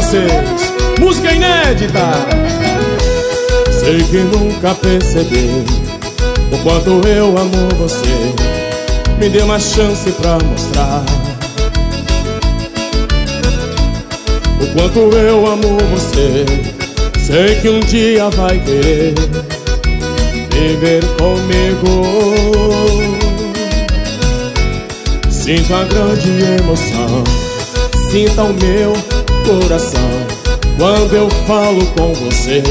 vocês, música inédita. Sei que nunca percebeu o quanto eu amo você. Me dê uma chance pra mostrar o quanto eu amo você. Sei que um dia vai querer viver comigo. Sinto a grande emoção, sinta o meu coração quando eu falo com você.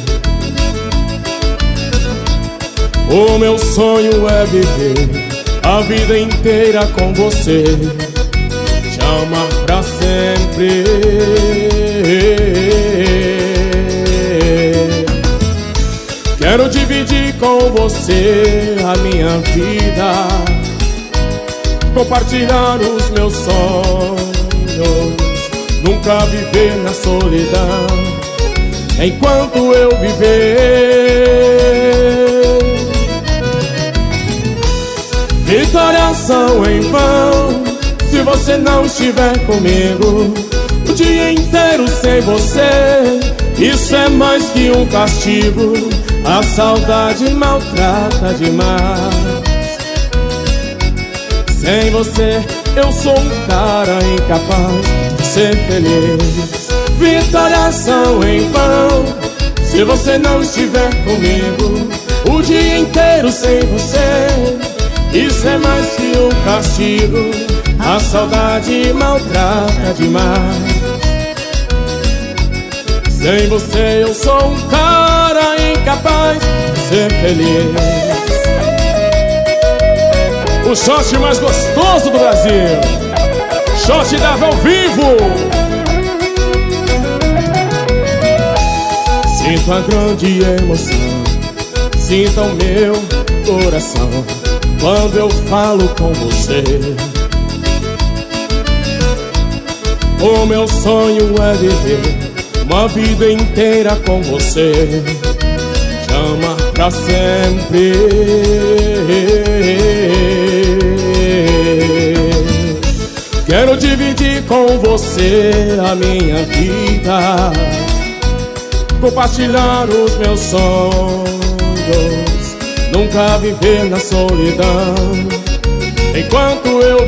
O meu sonho é viver a vida inteira com você, te amar pra sempre. Quero dividir com você a minha vida, compartilhar os meus sonhos, nunca viver na solidão enquanto eu viver. Vitórias são em vão se você não estiver comigo. O dia inteiro sem você, isso é mais que um castigo. A saudade maltrata demais. Sem você eu sou um cara incapaz de ser feliz. Vitórias são em vão se você não estiver comigo. O dia inteiro sem você, isso é mais que um castigo. A saudade maltrata demais. Sem você eu sou um cara incapaz de ser feliz. O shot mais gostoso do Brasil, shot dava ao vivo. Sinto a grande emoção, sinta o meu coração quando eu falo com você. O meu sonho é viver uma vida inteira com você, te amar pra sempre. Quero dividir com você a minha vida, compartilhar os meus sonhos, nunca viver na solidão enquanto eu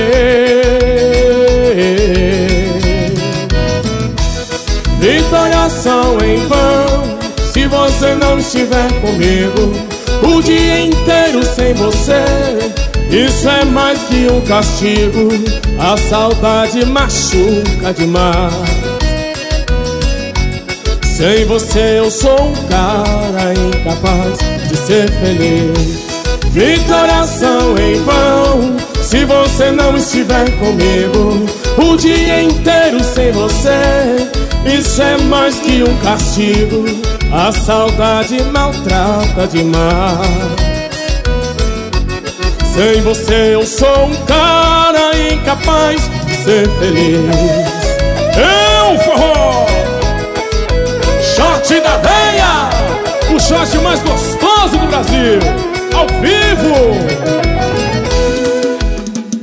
viver. Vitórias são em vão se você não estiver comigo. O dia inteiro sem você, isso é mais que um castigo. A saudade machuca demais. Sem você eu sou um cara incapaz de ser feliz. Vitórias são em vão se você não estiver comigo. O dia inteiro sem você, isso é mais que um castigo. A saudade maltrata demais. Sem você eu sou um cara incapaz de ser feliz. É o forró, shot da veia, o shot mais gostoso do Brasil, ao vivo.